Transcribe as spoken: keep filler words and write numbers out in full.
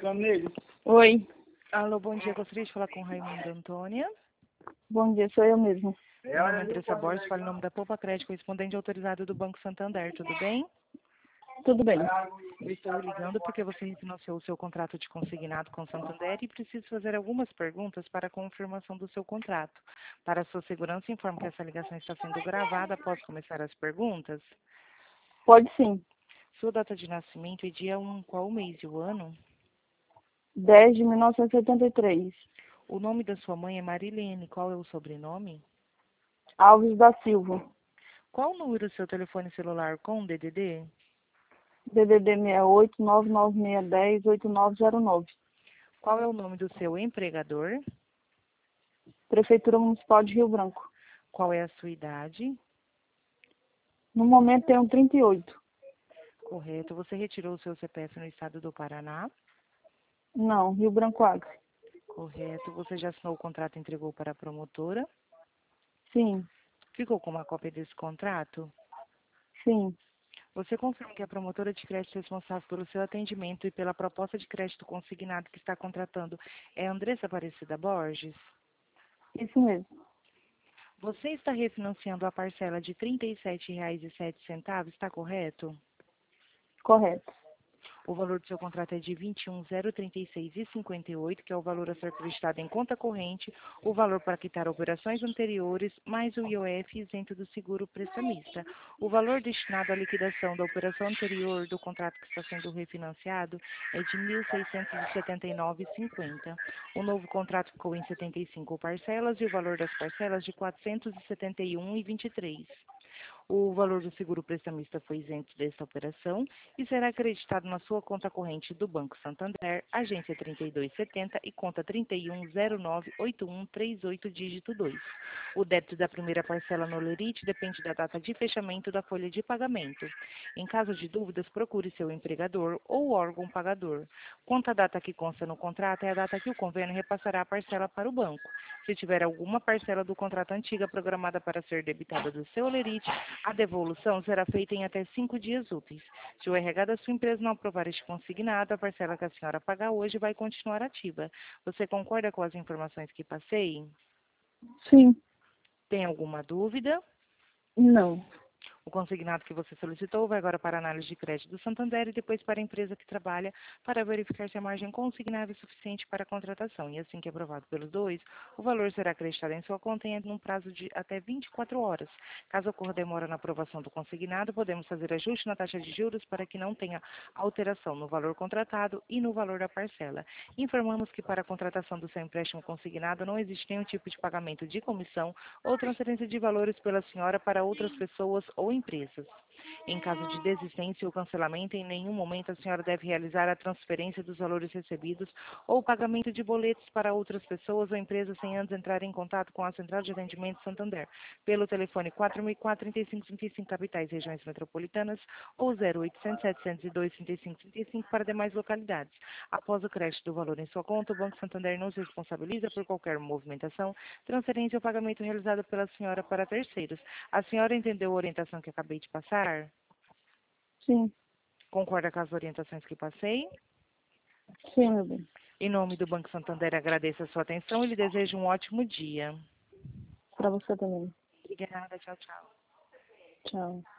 ligando nele. Oi, Alô, bom dia. Gostaria de falar com Raimundo Antônia. bom dia, sou eu mesmo. Meu nome é Andressa Borges, falo em nome da Poupa Crédito, correspondente autorizado do Banco Santander, tudo bem? Tudo bem. Eu estou ligando porque você refinanciou o seu contrato de consignado com o Santander e preciso fazer algumas perguntas para a confirmação do seu contrato. Para a sua segurança, informo que essa ligação está sendo gravada. Posso começar as perguntas? Pode sim. Sua data de nascimento é dia um, qual o mês e o ano? dez de mil novecentos e setenta e três. O nome da sua mãe é Marilene, qual é o sobrenome? Alves da Silva. Qual o número do seu telefone celular com D D D? D D D seis oito, nove nove seis um zero, oito nove zero nove. Qual é o nome do seu empregador? Prefeitura Municipal de Rio Branco. Qual é a sua idade? No momento tenho trinta e oito. Correto. Você retirou o seu C P F no estado do Paraná? Não, Rio Branco Acre. Correto. Você já assinou o contrato e entregou para a promotora? Sim, Ficou com uma cópia desse contrato? sim, Você confirma que a promotora de crédito responsável pelo seu atendimento e pela proposta de crédito consignado que está contratando é Andressa Aparecida Borges? isso mesmo. Você está refinanciando a parcela de trinta e sete reais e sete centavos, está correto? Correto. O valor do seu contrato é de vinte e um mil trinta e seis reais e cinquenta e oito centavos, que é o valor a ser acreditado em conta corrente, o valor para quitar operações anteriores, mais o I O F isento do seguro prestamista. O valor destinado à liquidação da operação anterior do contrato que está sendo refinanciado é de mil seiscentos e setenta e nove reais e cinquenta centavos. O novo contrato ficou em setenta e cinco parcelas e o valor das parcelas de quatrocentos e setenta e um reais e vinte e três centavos. O valor do seguro prestamista foi isento desta operação e será acreditado na sua conta corrente do Banco Santander, agência trinta e dois setenta e conta trinta e um zero nove oito um três oito, dígito dois. O débito da primeira parcela no Lerite depende da data de fechamento da folha de pagamento. Em caso de dúvidas, procure seu empregador ou órgão pagador. Quanto à data que consta no contrato, é a data que o convênio repassará a parcela para o banco. Se tiver alguma parcela do contrato antiga programada para ser debitada do seu Lerite, a devolução será feita em até cinco dias úteis. Se o R H da sua empresa não aprovar este consignado, a parcela que a senhora pagar hoje vai continuar ativa. Você concorda com as informações que passei? Sim. Tem alguma dúvida? Não. O consignado que você solicitou vai agora para a análise de crédito do Santander e depois para a empresa que trabalha para verificar se a margem consignável é suficiente para a contratação. E assim que aprovado pelos dois, o valor será acreditado em sua conta em um prazo de até vinte e quatro horas. Caso ocorra demora na aprovação do consignado, podemos fazer ajuste na taxa de juros para que não tenha alteração no valor contratado e no valor da parcela. Informamos que para a contratação do seu empréstimo consignado não existe nenhum tipo de pagamento de comissão ou transferência de valores pela senhora para outras pessoas ou empresas. Em caso de desistência ou cancelamento, em nenhum momento a senhora deve realizar a transferência dos valores recebidos ou pagamento de boletos para outras pessoas ou empresas sem antes entrar em contato com a Central de Atendimento Santander, pelo telefone quatro mil e quatro, trinta e cinco, trinta e cinco, capitais e regiões metropolitanas, ou zero oitocentos, setecentos e dois, trinta e cinco, trinta e cinco para demais localidades. Após o crédito do valor em sua conta, o Banco Santander não se responsabiliza por qualquer movimentação, transferência ou pagamento realizado pela senhora para terceiros. A senhora entendeu a orientação que acabei de passar? Sim. Concorda com as orientações que passei? Sim, meu bem. Em nome do Banco Santander, agradeço a sua atenção e lhe desejo um ótimo dia. Para você também. Obrigada, tchau, tchau. Tchau.